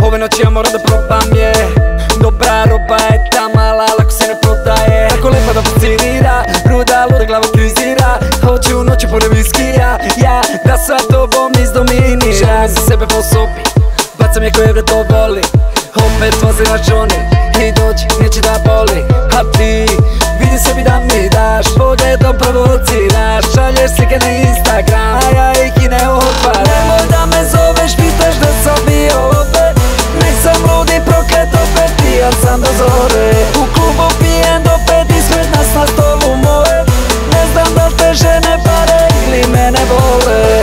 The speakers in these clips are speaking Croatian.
Ove noći ja moram da probam je. Dobra roba je ta mala, lako se ne prodaje. Tako lepa da fascinira, ruda, luda glava krizira. Hoću u noći pored viskija, ja da sa tobom izdominiram. Želim za sebe po sobi, bacam je koje to voli. Opet vozi na Johnny i dođi, neće da boli. A ti, vidi sebi da mi daš, pogledom provociraš. Šalješ slike na Instagram, a ja ih i ne otvaram. Nemoj da me zoveš, pitaš da sam bio opet. Nek sam ludi proklet, opet pijan sam do zore. U klubu pijem do 5, ispred nas na stolu moje. Ne znam da te žene pare ili mene vole.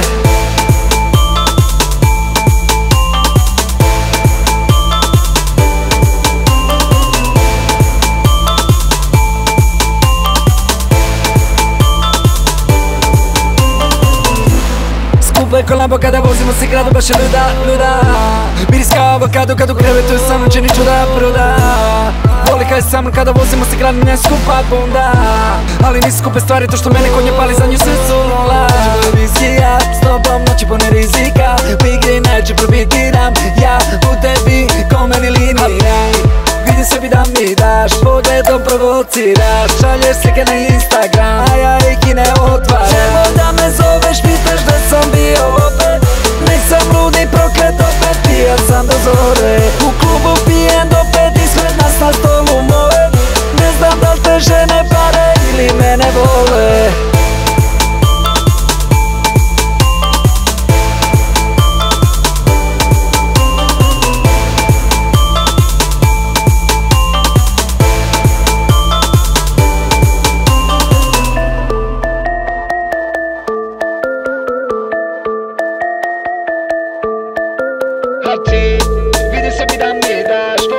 Skupo je ko Lambo kada vozimo si gradu, baš je luda. Miris kao avokado kad u krevetu je sa mnom će niču da proda. Voli kaj sa mnom kada vozimo si gradu, ne skupa bunda. Ali nisu skupe stvari, to što mene konje pali, za nju sve su nula. Televizija, s tobom noći pune rizika. U igri neću probitiram, ja u tebi ko meni linija. Vidi sebi da mi daš, pogledom provociraš. Šalješ slike na Instagram, a ja ih i ne otvaram. Nemoj da me zoveš, pitaš da sam bio opet. Nek sam ludi proklet, opet pijan sam do zore. U klubu pijem do 5, ispred nas na stolu moje. Ne znam da li te žene pare ili mene vole. A ti, vidi sebi da mi daš,